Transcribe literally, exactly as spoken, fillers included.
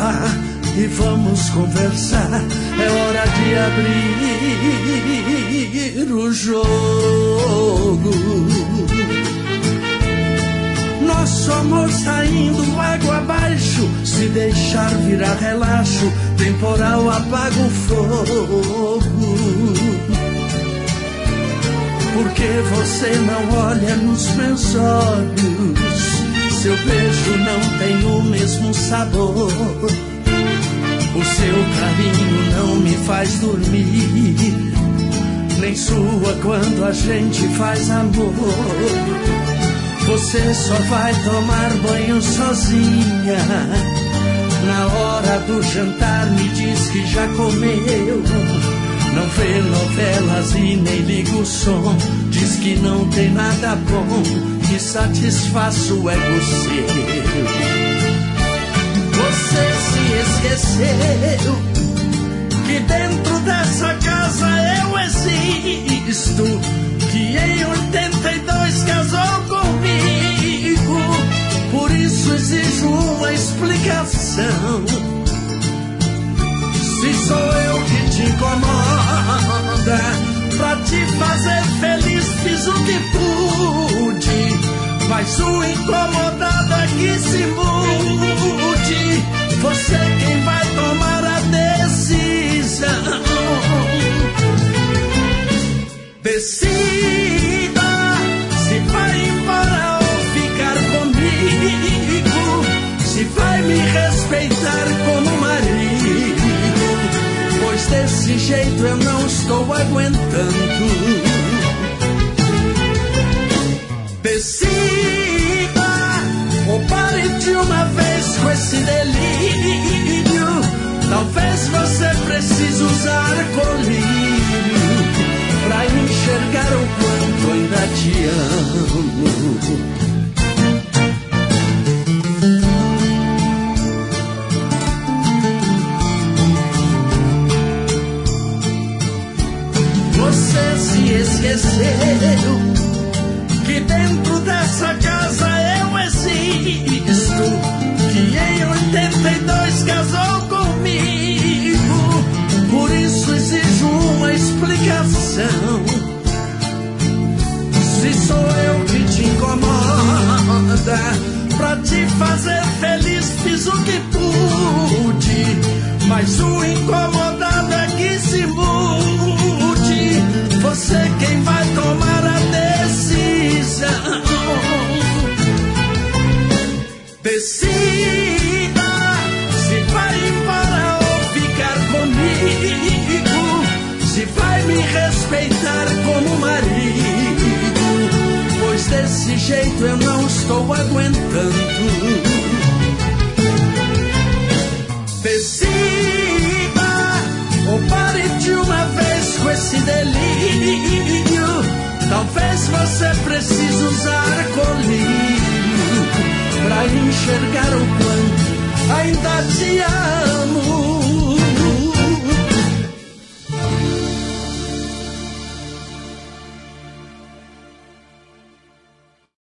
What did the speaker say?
e vamos conversar. É hora de abrir o jogo. Nosso amor saindo água abaixo, se deixar virar relaxo, temporal apaga o fogo. Porque você não olha nos meus olhos, seu beijo não tem o mesmo sabor. O seu carinho não me faz dormir, nem sua quando a gente faz amor. Você só vai tomar banho sozinha, na hora do jantar me diz que já comeu. Não vê novelas e nem liga o som, diz que não tem nada bom que satisfaça o ego seu. Você se esqueceu que dentro dessa casa eu existo, que em oitenta e dois casou comigo. Por isso exijo uma explicação. Se sou eu que te incomoda, pra te fazer feliz fiz o que pude, mas o incomodado é que se mude. Você quem vai tomar a decisão. Decida se vai embora ou ficar comigo, se vai me respeitar como marido, pois desse jeito eu não estou aguentando. Decida ou pare de uma vez com esse delírio. Talvez você precise usar colírio pra enxergar o quanto ainda te amo. Você se esqueceu que dentro dessa casa eu existo, que em oitenta e dois casou comigo. Por isso exijo uma explicação. Se sou eu que te incomoda, pra te fazer feliz fiz o que pude, mas o incomodado é que se mude. Você quem vai tomar a decisão. Decida se vai embora ou ficar comigo, se vai me respeitar como marido, pois desse jeito eu não estou aguentando. Decida ou pare de uma vez com esse delírio. Talvez você precise usar colírio pra enxergar o quanto ainda te amo.